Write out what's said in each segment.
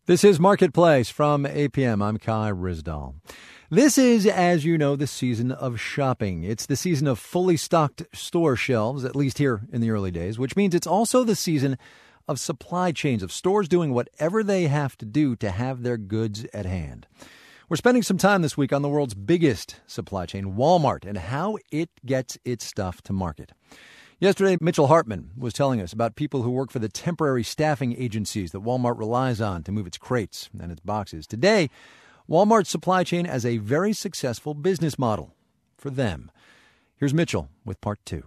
This is Marketplace from APM. I'm Kai Rizdal. This is, as you know, the season of shopping. It's the season of fully stocked store shelves, at least here in the early days, which means it's also the season of supply chains, of stores doing whatever they have to do to have their goods at hand. We're spending some time this week on the world's biggest supply chain, Walmart, and how it gets its stuff to market. Yesterday, Mitchell Hartman was telling us about people who work for the temporary staffing agencies that Walmart relies on to move its crates and its boxes. Today, Walmart's supply chain as a very successful business model for them. Here's Mitchell with part two.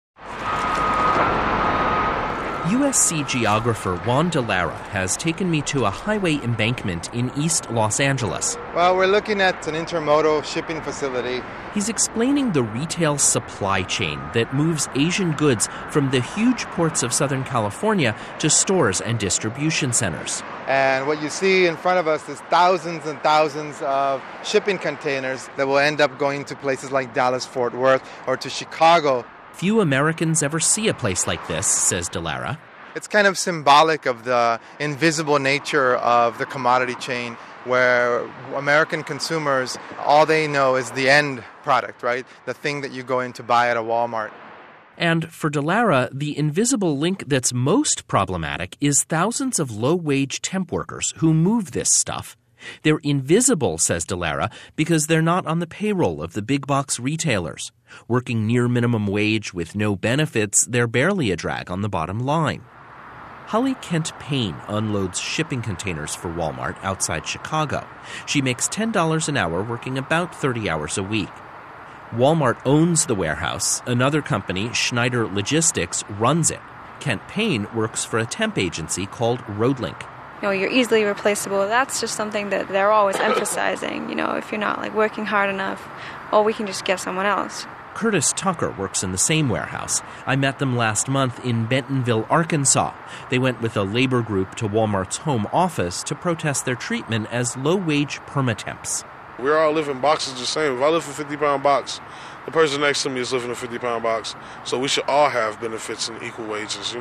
USC geographer Juan Delara has taken me to a highway embankment in East Los Angeles. Well, we're looking at an intermodal shipping facility. He's explaining the retail supply chain that moves Asian goods from the huge ports of Southern California to stores and distribution centers. And what you see in front of us is thousands and thousands of shipping containers that will end up going to places like Dallas-Fort Worth or to Chicago. Few Americans ever see a place like this, says Delara. It's kind of symbolic of the invisible nature of the commodity chain, where American consumers, all they know is the end product, right? The thing that you go in to buy at a Walmart. And for Delara, the invisible link that's most problematic is thousands of low-wage temp workers who move this stuff. They're invisible, says Delara, because they're not on the payroll of the big-box retailers. Working near minimum wage with no benefits, they're barely a drag on the bottom line. Holly Kent Payne unloads shipping containers for Walmart outside Chicago. She makes $10 an hour working about 30 hours a week. Walmart owns the warehouse. Another company, Schneider Logistics, runs it. Kent Payne works for a temp agency called Roadlink. You're easily replaceable. That's just something that they're always emphasizing. If you're not working hard enough, we can just get someone else. Curtis Tucker works in the same warehouse. I met them last month in Bentonville, Arkansas. They went with a labor group to Walmart's home office to protest their treatment as low-wage permatemps. We all live in boxes the same. If I live in a 50-pound box, the person next to me is living in a 50-pound box. So we should all have benefits and equal wages,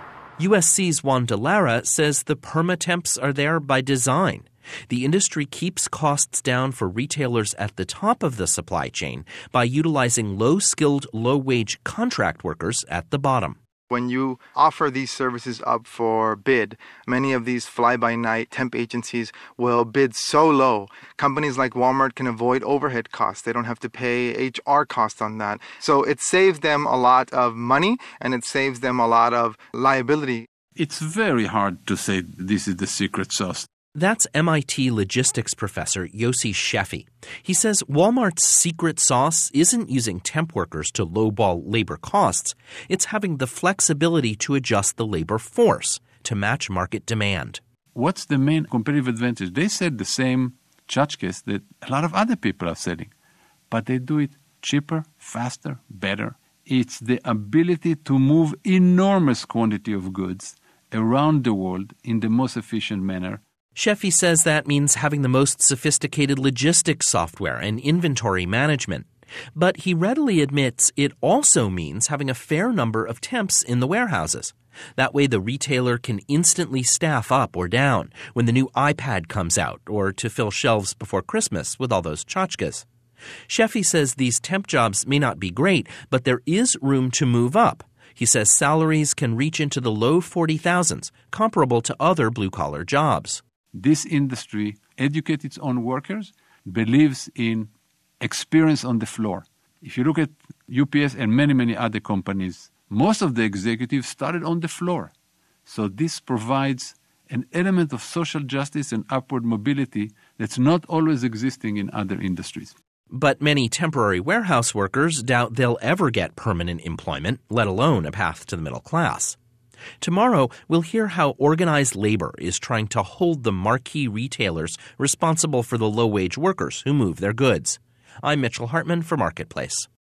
USC's Juan Delara says the permatemps are there by design. The industry keeps costs down for retailers at the top of the supply chain by utilizing low-skilled, low-wage contract workers at the bottom. When you offer these services up for bid, many of these fly-by-night temp agencies will bid so low. Companies like Walmart can avoid overhead costs. They don't have to pay HR costs on that. So it saves them a lot of money and it saves them a lot of liability. It's very hard to say this is the secret sauce. That's MIT logistics professor Yossi Sheffi. He says Walmart's secret sauce isn't using temp workers to lowball labor costs. It's having the flexibility to adjust the labor force to match market demand. What's the main competitive advantage? They said the same tchotchkes that a lot of other people are selling, but they do it cheaper, faster, better. It's the ability to move enormous quantity of goods around the world in the most efficient manner. Sheffi says that means having the most sophisticated logistics software and inventory management. But he readily admits it also means having a fair number of temps in the warehouses. That way the retailer can instantly staff up or down when the new iPad comes out or to fill shelves before Christmas with all those tchotchkes. Sheffi says these temp jobs may not be great, but there is room to move up. He says salaries can reach into the low 40,000s, comparable to other blue-collar jobs. This industry educates its own workers, believes in experience on the floor. If you look at UPS and many, many other companies, most of the executives started on the floor. So this provides an element of social justice and upward mobility that's not always existing in other industries. But many temporary warehouse workers doubt they'll ever get permanent employment, let alone a path to the middle class. Tomorrow, we'll hear how organized labor is trying to hold the marquee retailers responsible for the low-wage workers who move their goods. I'm Mitchell Hartman for Marketplace.